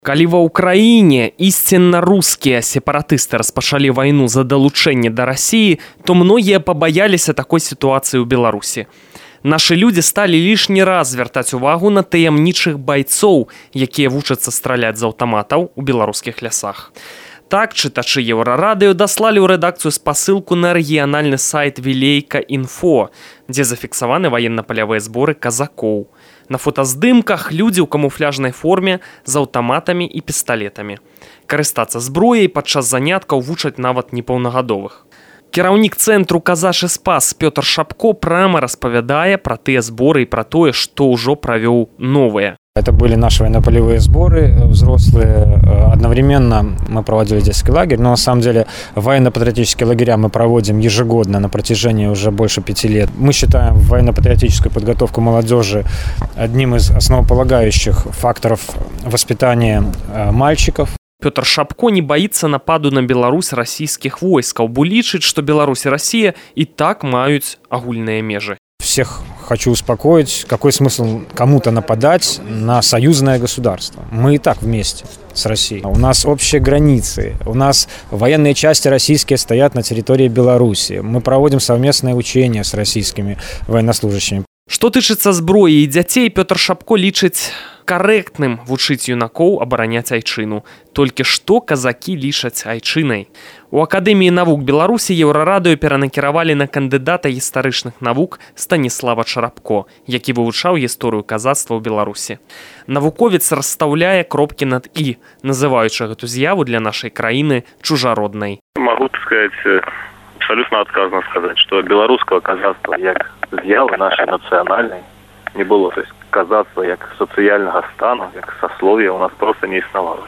Калі ва ўкраіне ісцінна рускія сепаратысты распачалі вайну за далучэнне да Расіі, то многія пабаяліся такой сітуацыі ў Беларусі. Нашы людзі сталі лішні раз звяртаць увагу на таямнічых байцоў, якія вучацца страляць з аўтаматаў у беларускіх лясах. Так, чытачы Еўрарадыё даслалі ў рэдакцыю спасылку на рэгіянальны сайт Вілейка.Інфо, дзе зафіксаваны ваенна-палявыя зборы казакоў. На фотаздымках людзі ў камуфляжнай форме з аўтаматамі і пісталетамі. Карыстацца зброяй падчас заняткаў вучаць нават непаўнагадовых. Кіраўнік цэнтру «Казачы спас» Пётр Шапко прама распавядае пра тыя зборы і пра тое, што ўжо правёў новыя. Это были наши военно-полевые сборы взрослые. Одновременно мы проводили детский лагерь, но на самом деле военно-патриотические лагеря мы проводим ежегодно на протяжении уже больше 5 лет. Мы считаем военно-патриотическую подготовку молодежи одним из основополагающих факторов воспитания мальчиков. Пётр Шапко не боится нападу на Беларусь российских войскаў, бо лічыць, што Беларусь і Россия и так маюць агульныя межы. Всех хочу успокоить, какой смысл кому-то нападать на союзное государство? Мы и так вместе с Россией. У нас общие границы, у нас военные части российские стоят на территории Беларуси. Мы проводим совместные учения с российскими военнослужащими. Што тычыцца зброі і дзяцей, Пётр Шапко лічыць карэктным вучыць юнакоў абараняць айчыну. Толькі што казакі лічаць айчынай. У Акадэміі навук Беларусі Еўрарадыё перанакіравалі на кандыдата гістарычных навук Станіслава Чарапко, які вывучаў гісторыю казацтва ў Беларусі. Навуковец расстаўляе кропкі над «і», называючы гэту з'яву для нашай краіны чужароднай. Могу сказать, абсолютно отказно сказать, что белорусского казацтва як з'явы нашей национальной не было. То есть казацтва як социального стану, як сословия у нас просто не існавала.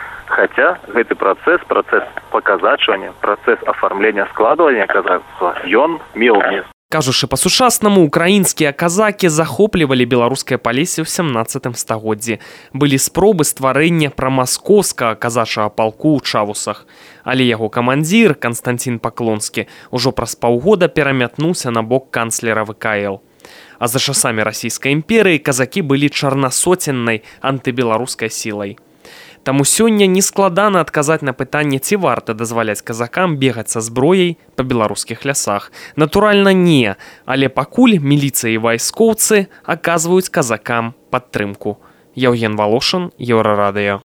Хотя гэты працэс паказачвання, працэс аформлення, складвання казацтва, ён меў месца. Кажучы па-сучаснаму, украінскія казакі захоплівалі беларускае палессе ў 17 стагоддзі. Былі спробы стварэння прамаскоўскага казачага палку ў Чавусах. Але яго камандзір, Канстантин Паклонскі, ужо праз паўгода перамятнуўся на бок канцлера ВКЛ. А за часамі Расійскай імперыі казакі былі чарнасоценнай антыбеларускай сілай. Таму сёння нескладана адказаць на пытанне, ці варта дазваляць казакам бегаць са зброяй па беларускіх лясах. Натуральна, не, але пакуль міліцыя і вайскоўцы аказваюць казакам падтрымку. Яўген Валошын, Еўрарадыё.